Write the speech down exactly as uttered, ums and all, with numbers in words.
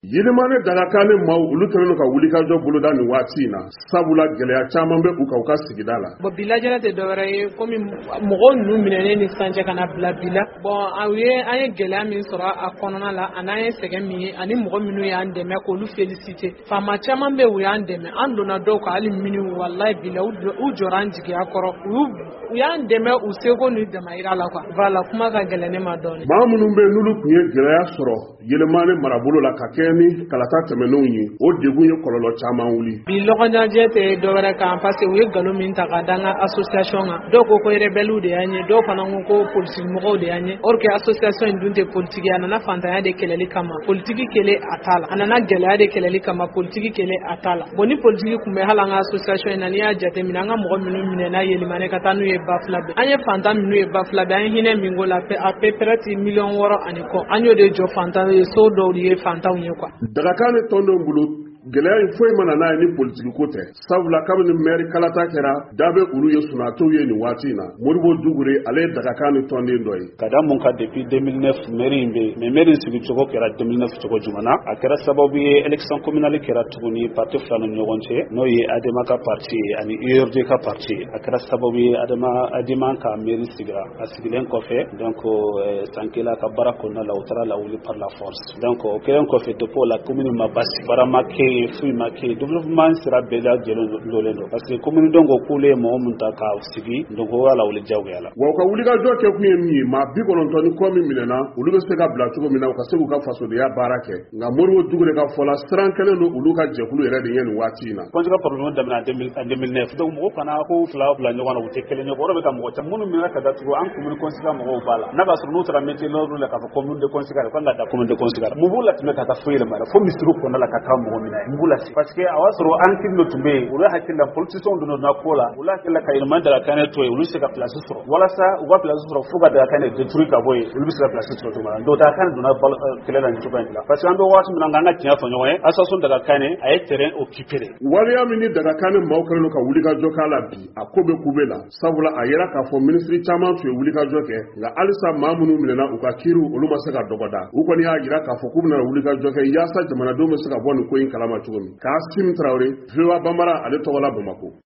Yelemane Dagakan ni maaw olu kɛlen ka wuli ka jɔ boloda ni waati in na sabula gɛlɛya caman bɛ u ka u ka sigida la. Bon bilajana tɛ dɔwɛrɛ ye komi mɔgɔ ninnu minɛnen ni sancɛ kana bila bila. Bon a ye an ye gɛlɛya min sɔrɔ a kɔnɔna la ani an ye sɛgɛn min ye ani mɔgɔ minnu y'an dɛmɛ k'olu féliciter. Faama caman bɛ u y'an dɛmɛ an donna dɔw ka hali minnu wallahi bila u jɔra an jigiya kɔrɔ u y'an dɛmɛ u seko ni damayira la quoi. Voilà kuma ka gɛlɛn ne ma dɔɔnin. Maa minnu bɛ n'olu tun ye gɛlɛya sɔrɔ Yelemane marabolo la ka kɛ ni kalata tɛmɛnenw ye o degun ye kɔlɔlɔ caman wuli. Bi lɔgɔɲajɛ tɛ dɔwɛrɛ kan parce que u ye nkalon min ta ka da an ka association kan. Dɔw ko ko rebelles de y'an ye dɔw fana ko ko politique mɔgɔw de y'an ye. Or que association in dun tɛ politique a nana fantanya de kɛlɛli kama politique kɛlɛ a t'a la a nana gɛlɛya de kɛlɛli kama politique kɛlɛ a t'a la. Bon ni politique tun bɛ hali an ka association in na n'i y'a jateminɛ an ka mɔgɔ minnu minɛna Yelemane ka taa n'u ye Bafulabe an ye fantan minnu ye Bafulabe an ye hinɛ min ko la à peu près miliyɔn wɔɔrɔ ani kɔ an y'o de jɔ fantan ye so dɔw de ye fantanw ye quoi. Dagakan ni tɔndenw bolo gɛlɛya in foyi mana n'a ye ni politiki ko tɛ sabula kabini maire kalata kɛra da bɛ olu ye sunatow ye nin waati in na Modibo Dugure ale ye Dagakan ni tɔnden dɔ ye. Ka da mun ka depuis deux mille neuf maire in bɛ mais maire in sigi cogo kɛra deux mille neuf cogo jumɛn na a kɛra sababu ye élection communale kɛra tuguni parti fila ni ɲɔgɔn cɛ n'o ye Adema ka parti ani U R D ka parti a kɛra sababu ye Adema Adema ka maire sigira a sigilen kɔfɛ donc Sankela ka baara kɔnɔna la u taara lawuli par la force donc o kɛlen kɔfɛ depuis la commune ma basi baara ma kɛ fui ma kɛ développement sera bɛɛ lajɛlen jɔlen don parce que commune dɔn ko k'olu ye mɔgɔ min ta ka sigi donc o y'a lawuli jagoya la. Wa u ka wulikajɔ kɛ kun ye min ye maa bi kɔnɔntɔn ni kɔ min minɛna olu bɛ se ka bila cogo min na u ka se k'u ka fasodeya baara kɛ nka Modibo Dugure ka fɔ la siran kɛlen don olu ka jɛkulu yɛrɛ de ye nin waati in na. Kɔnjika problème daminɛ en deux mille neuf donc mɔgɔ fana ko fila bila ɲɔgɔn na u tɛ kelen ye o de bɛ ka mɔgɔ caman minnu minɛ ka datugu an commune conseiller mɔgɔw b'a la n'a b'a sɔrɔ n'u taara métier l'ordre la k'a fɔ commune de conseiller ko la da commune de conseiller mun b'u latɛmɛ ka taa foyi yɛlɛma fo misiri kɔnɔna la ka taa mɔgɔ minɛ mun b'u lase parce que a b'a sɔrɔ an kiri dɔ tun bɛ yen olu hakili la politicien donna ko la olu hakili la ka Yelemane Dagakan to yen olu se ka place sɔrɔ walasa u ka place sɔrɔ fo ka Dagakan détruire ka bɔ yen olu bɛ se ka place sɔrɔ cogo min na donc Dagakan donna kɛlɛ la nin cogo in la parce que an bɛ waati min na an ka tiɲɛ fɔ ɲɔgɔn ye association Dagakan a ye terrain occupé de. Waleya min ni Dagakan maaw kɛlen ka wulikajɔ k'a la bi a ko bɛ kube la sabula a yera k'a fɔ ministre caman tun ye wulikajɔ kɛ nka halisa maa minnu minɛna u ka kiiriw olu ma se ka dɔgɔda u kɔni y'a jira k'a fɔ k'u bɛna wulikajɔ kɛ yaasa jamanadenw bɛ se ka bɔ nin ko in kalama cogo min. Kaasim Traoré, V O A Bambara ale tɔgɔ la Bamakɔ.